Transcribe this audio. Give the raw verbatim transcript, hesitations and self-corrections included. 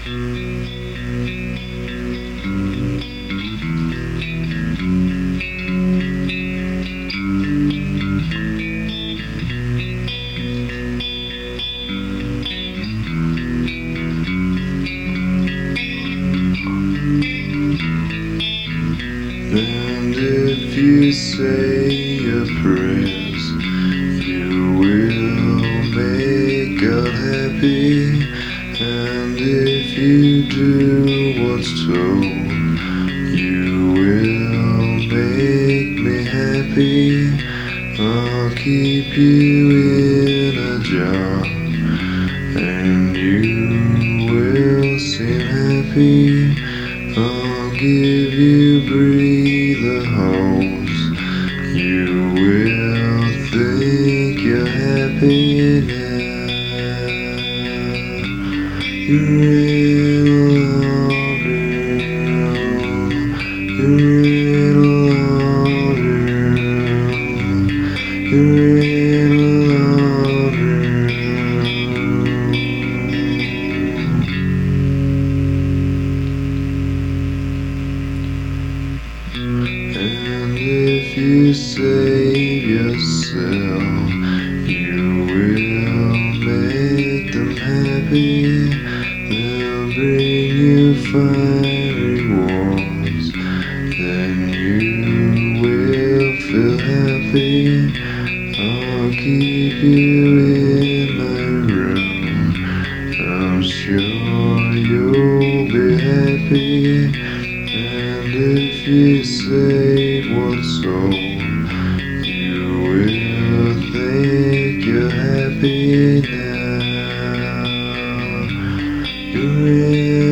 And if you say your prayers, you will make God happy. And if you do what's told, you will make me happy. I'll keep you in a jar, and you will seem happy. I'll give you breather holes. You will think you're happy now. You're in love now. You're in love now. You're in love And if you save yourself, you will make them happy. They'll bring you fiery rewards, then you will feel happy. I'll keep you in my room, I'm sure you'll be happy. And if you say what's old, you will think you're happy now. You're in